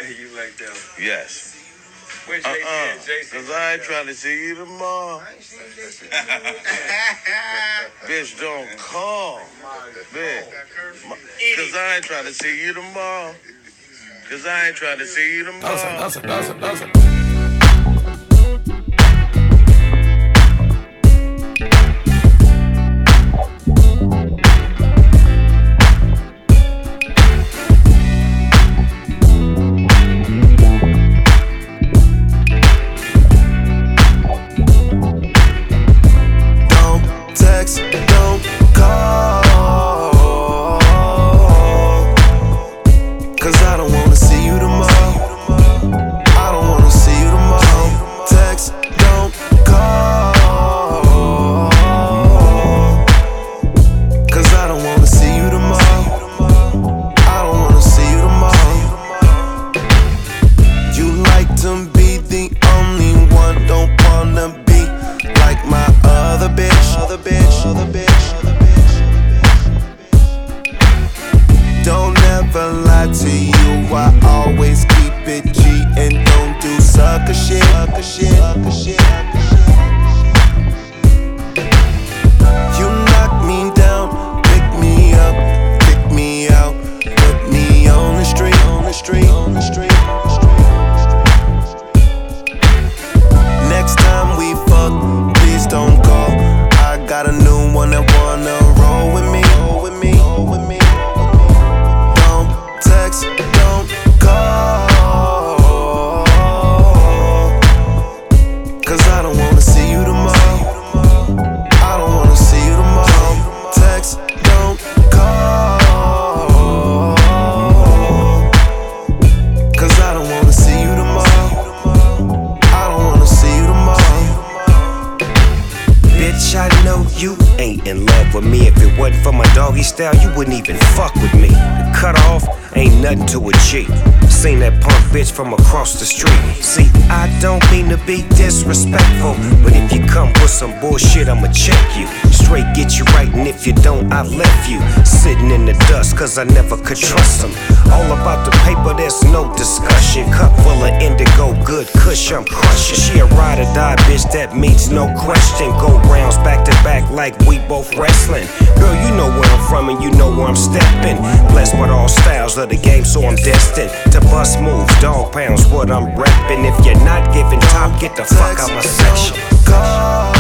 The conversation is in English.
You like that one? Yes. Where's Jason? Cause I ain't trying to see you tomorrow. Bitch, don't call. Bitch. Cause I ain't trying to see you tomorrow. Cause I ain't trying to see you tomorrow. Don't call, cause I don't wanna see you tomorrow. I don't wanna see you tomorrow. Text, don't call, cause I don't wanna see you tomorrow. I don't wanna see you tomorrow. You like to be the only one, don't wanna be like my other bitch. Don't ever lie to you, I always keep it G and don't do sucker shit. You knock me down, pick me up, kick me out, put me on the street. Next time we fuck, please don't call. I got a new one that wanna roll with me. Don't text, don't call, cause I don't wanna see you tomorrow. I don't wanna see you tomorrow. Text, don't call, cause I don't wanna see you tomorrow. I don't wanna see you tomorrow. Bitch, I know you ain't in love with me. If it wasn't for my doggy style, you wouldn't even fuck with me. The cut off ain't nothing to a G. Seen that punk bitch from across the street. See, I don't mean to be disrespectful, but if you come with some bullshit, I'ma check you. Straight get you right, and if you don't, I left you sitting in the dust, cause I never could trust them. All about the paper, there's no discussion. Cup full of indigo, good kush, I'm crushing. She a ride or die bitch, that means no question. Go rounds back to back like we both wrestling. Girl, you know where I'm from and you know where I'm stepping. Blessed with all styles of the game, so I'm destined to bust moves. Dog pounds, what I'm reppin'. If you're not giving top, get the fuck out my section.